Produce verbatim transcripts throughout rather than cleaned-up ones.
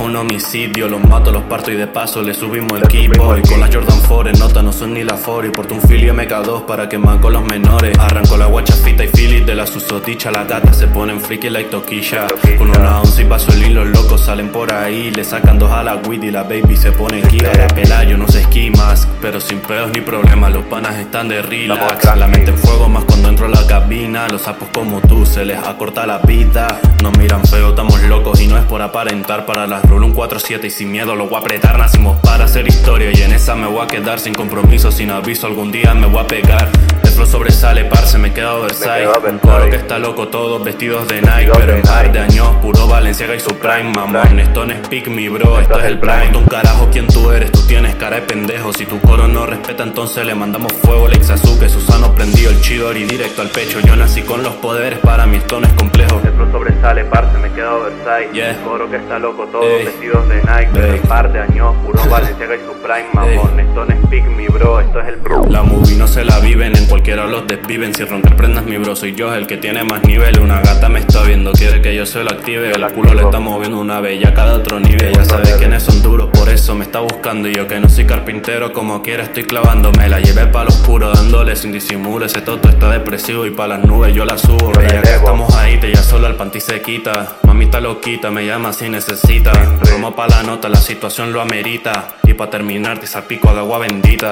un homicidio. Los mato, los parto y de paso le subimos el equipo. Y con las Jordan cuatro en nota no son ni la cuatro. Y porto un Philly M K dos para quemar con los menores. Arranco la guachafita y Philly de la susodicha. La gata se ponen freaky like toquilla. Con una once y vasolín los locos salen por ahí. Le sacan dos a la weed y la baby se pone guía. La pelayo no se esquimas, pero sin pedos ni problemas. Los panas están de relax. La mente en fuego más cuando entro a la cabina. Los sapos como tú se les acorta la vida. Nos miran feo, estamos locos y no es por aparentar. Para las rulo un cuatro siete y sin miedo lo voy a apretar. Nacimos para hacer historia y en esa me voy a quedar. Sin compromiso, sin aviso, algún día me voy a pegar. El flow sobresale, parce, me queda Versailles. Un coro que está loco, todos vestidos de Nike. Pero en par de años, puro Balenciaga y Supreme, mamón. Esto no es pick me, bro, esto es el prime. Tú un carajo, ¿quién tú eres? Tú tienes cara de pendejo. Si tu coro no respeta, entonces le mandamos fuego. Lex Azuke, Susano prendió el Chidori directo al pecho. Yo nací con los poderes, para mí esto no es complejo. El flow sobresale, parce, me queda Versailles. Yeah. Un coro que está loco, todos Ey. vestidos de Nike. Pero Ey. en par de años, puro Balenciaga y Supreme, mamón. Esto no es pick me, bro, esto es el bro. La movie no se la viven, en cualquiera los desviven. Si roncar prendas mi bro, soy yo el que tiene más nivel. Una gata me está viendo, quiere que yo se lo active. El culo le está moviendo una bellaca de otro nivel. Ya sabes quiénes son duros, por eso me está buscando. Y yo que no soy carpintero, como quiera estoy clavando. Me la llevé pa' lo oscuro, dándole sin disimulo. Ese toto está depresivo y pa' las nubes yo la subo. Bella que estamos ahí, te ya solo al panty se quita. Mamita loquita, me llama si necesita. Romo pa' la nota, la situación lo amerita. Y pa' terminar te salpico de agua bendita.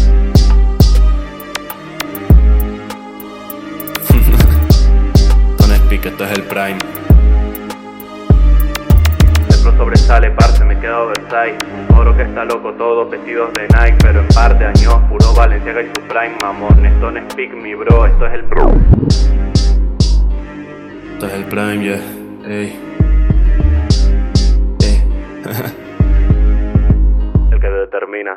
Que esto es el prime. El flow sobresale, parce, me queda Versailles. Un coro que está loco, todos vestidos de Nike. Pero en par de años, puro Balenciaga y Supreme, mamón. Esto no es pick me, bro, esto es el bro. Esto es el prime, yeah. Ey. Ey. El que determina.